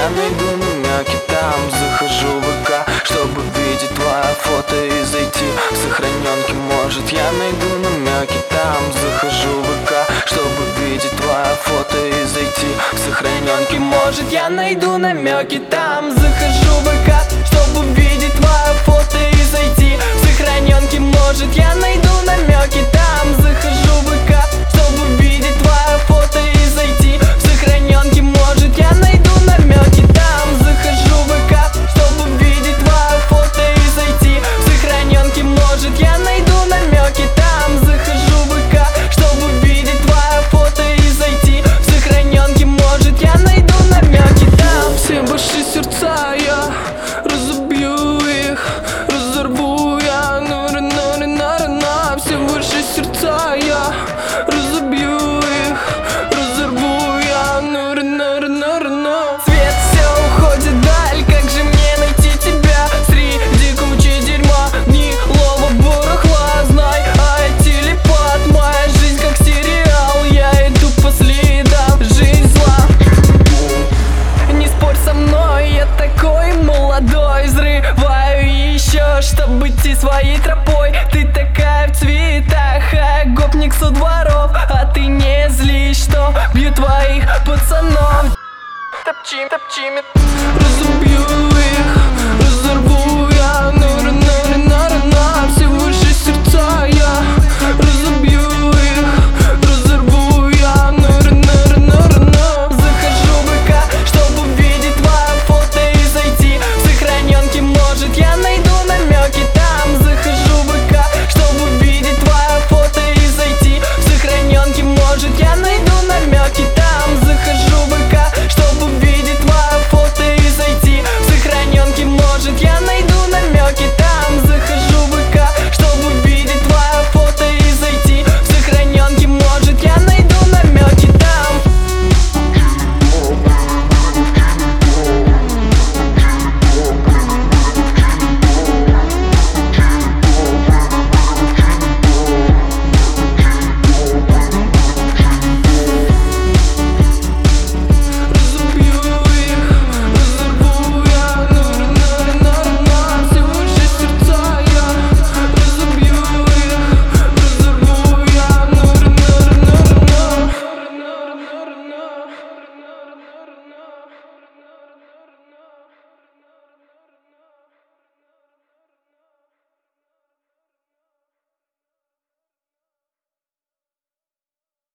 я найду намеки там. Захожу в ВК, чтобы видеть твое фото и зайти в сохраненки. Может, я найду намеки там. Захожу в ВК, чтобы видеть твое фото и зайти в сохраненки. Может, я найду намеки там. Захожу в ВК, чтобы видеть твое фото и зайти в сохраненки. Может, я найду намеки там. Захожу в ВК, чтобы видеть твое фото и зайти в сохраненки. Может, я найду намеки там. Захожу в ВК, чтобы видеть твое фото и зайти в сохраненки. Может, я найду намеки там. Захожу в ВК, чтобы видеть твое фото и зайти в сохраненки. Может, я найду намеки там. Все ваши сердца я разобью их, разорву я, на-на-на-на-на. Все ваши сердца я разобью их, разорву я, на-на-на-на-на. Свет все уходит вдаль, как же мне найти тебя среди кучи дерьма, гнилого барахла? Знай, а я телепат, моя жизнь как сериал, я иду по следам, жизнь зла. Не спорь со мной, я такой молодой, взрываю еще, чтобы идти своей тропой. Ты такая в цветах, а гопник со дворов, а ты не злись, что бью твоих пацанов. Топчи, разубью их, разорву